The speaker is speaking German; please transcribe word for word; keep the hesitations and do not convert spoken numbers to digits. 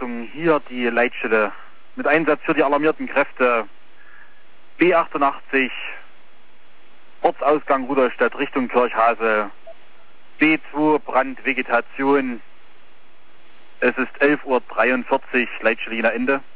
Achtung, hier die Leitstelle. Mit Einsatz für die alarmierten Kräfte B achtundachtzig, Ortsausgang Rudolstadt Richtung Kirchhase, B zwei Brandvegetation. Es ist elf Uhr dreiundvierzig, Leitstelle Ende.